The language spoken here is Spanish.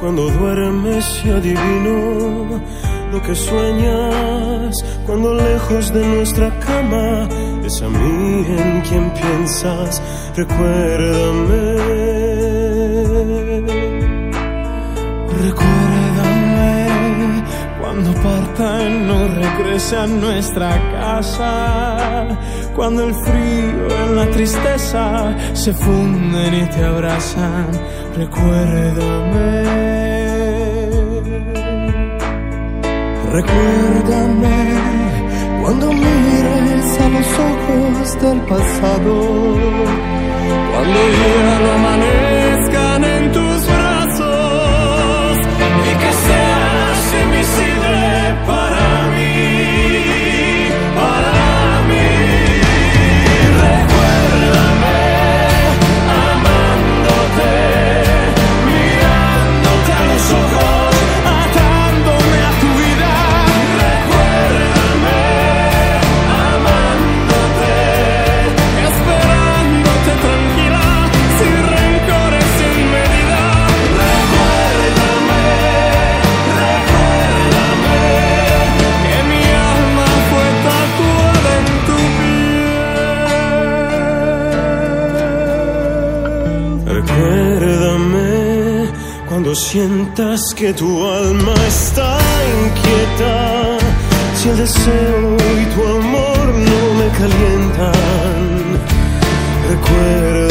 Cuando duermes y adivino lo que sueñas, cuando lejos de nuestra cama es a mí en quien piensas. Recuérdame, recuérdame cuando parta y no regrese a nuestra casa, cuando el frío y la tristeza se funden y te abrazan. Recuérdame. Recuérdame cuando mires a los ojos del pasado, cuando ya no amanezcan en tus brazos y que seas invisible para mí, para mí. Recuérdame amándote, mirándote a los ojos, atándome a tu vida. Recuérdame amándote, esperándote tranquila, sin rencores, sin medida. Recuérdame, recuérdame que mi alma fue tatuada en tu piel. recuérdame cuando sientas que tu alma está inquieta, si el deseo y tu amor no me calientan. Recuérdame